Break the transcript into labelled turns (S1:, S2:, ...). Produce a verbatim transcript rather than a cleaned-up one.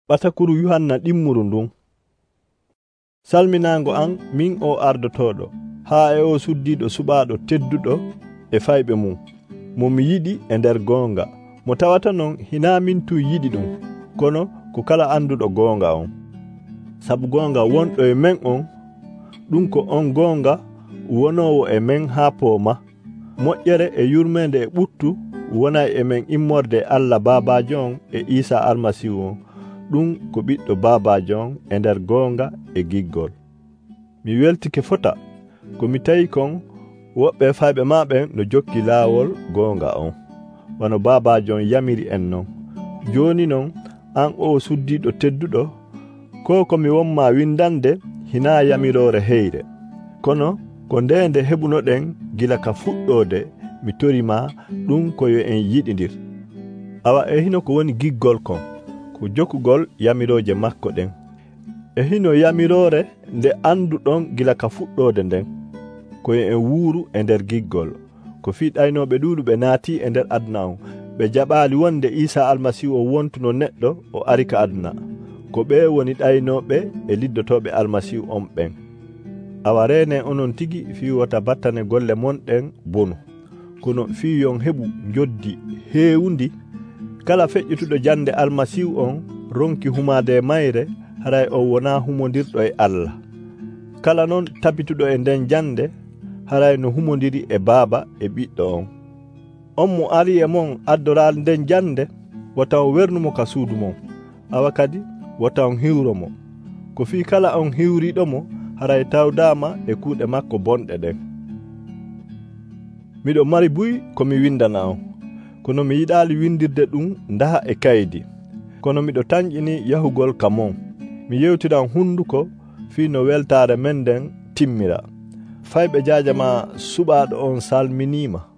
S1: Ɓatakuru Yuhanna ɗimmuru ndun. Salminango an min o ardotoɗo haa e o suddiɗo suɓaɗo tedduɗo e fayɓe mum mo mi yiɗi e nder goonga, mo tawata non hina min tu yiɗi ɗum, kono ko kala anduɗo goonga on. Sabu goonga wonɗo e men on, ɗum ko on goonga wonowo e men haa pooma. Moƴƴere e yurmede e ɓuttu wonay e men immorde Allah Babajo on e Isa Almasihu on, ɗum ko ɓiɗɗo Babajo on e nder goonga e giggol. Mi weltike fota ko mi tawi kon woɓɓe fayɓe maɓen no jokki laawol goonga on, wano Babajo on yamiri en non. Joni non an o suddiɗo tedduɗo, ko komi wonma windande hina yamirore heyre, kono ko ndende heɓunoɗen gila ka fuɗɗode mi torima ɗum ko yo en yiɗidir. Awa e hino ko woni giggol kon, ko jokkugol yamiroje makko ɗen. E hino yamirore nde anduɗon gila ka fuɗɗode nden, ko yo en wuuru e nder giggol, ko fi ɗaynoɓe ɗuɗuɓe naati e nder aduna on, ɓe jaɓali wonde Isa Almasihu o wontuno neɗɗo o ari ka aduna, ko ɓe woni ɗaynoɓe e liddotoɓe Almasihu on ɓen. Awa rene onon tigi fi wota battane golle monɗen bonu, kono fi yon heɓu joddi heewundi. Kala feƴƴutuɗo jande Almasihu on ronki humade mayre haray o wona humodirɗo e Allah. Kala non tabituɗo e nden jande haray no humodiri e Baaba e ɓiɗɗo on. On mo ari e mon addoral nden jande wata o wernumo ka suudu mon, awa kadi wata on hiwromo. Ko fi kala on hiwriɗomo haray tawdama e kuuɗe makko bonɗe ɗen. Miɗo mari buy komi windana on, kono mi yiɗali windirde ɗum ndaha e kaydi, kono miɗo tañƴini yahugol ka mon. Mi yewtiran hunduko fi no weltare men nden timmira. Fayɓe jaajama suɓaɗo on salminima.